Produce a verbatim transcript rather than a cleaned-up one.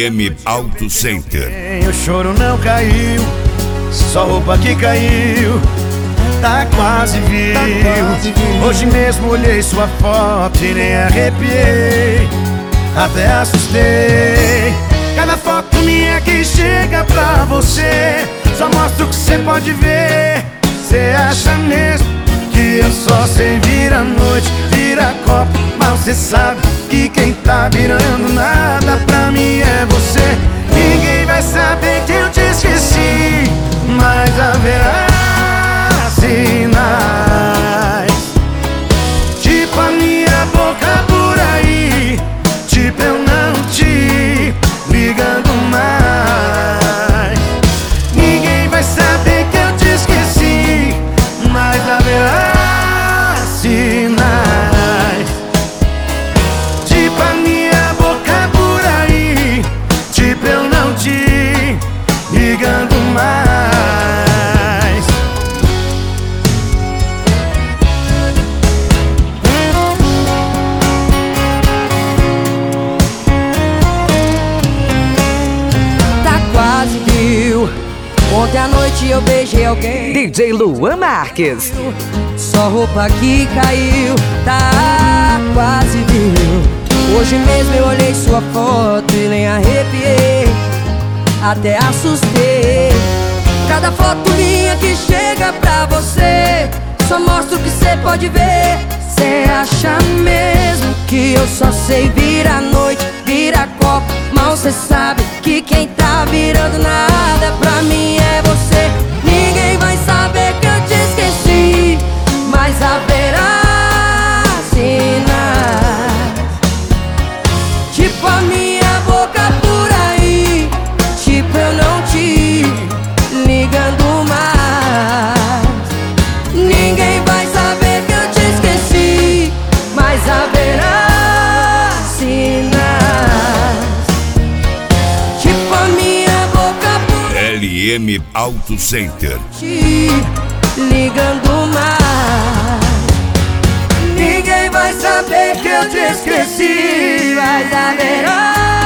M Auto Center. O choro não caiu, só roupa que caiu. Tá quase viu. Hoje mesmo olhei sua foto e nem arrepiei, até assustei. Cada foto minha que chega pra você só mostra o que cê pode ver. Cê acha mesmo que eu só sei virar noite, virar copo, mas cê sabe que quem tá virando nada pra mim é você. Ninguém vai saber que eu te esqueci, mas haverá sinais, tipo a minha boca por aí, tipo eu não te ligando mais. Ninguém vai saber que eu te esqueci, mas haverá sinais, tipo a minha boca por aí, tipo eu não te ligando mais. Ontem à noite eu beijei alguém, D J Luan Marques. só roupa que caiu, tá quase viu. Hoje mesmo eu olhei sua foto e nem arrepiei, até assustei. Cada foto minha que chega pra você só mostra o que cê pode ver. Cê acha mesmo que eu só sei virar noite, virar copo, mal cê sabe que quem tá virando nada pra mim é você. Ninguém vai saber que eu te esqueci, mas haverá sinais, tipo a minha boca por aí, tipo eu não te ligando mais. Ninguém vai saber que eu te esqueci, mas haverá sinais, tipo a minha boca por aí, L M Auto Center. te ligando mais. Ninguém vai saber que eu te esqueci, mas haverá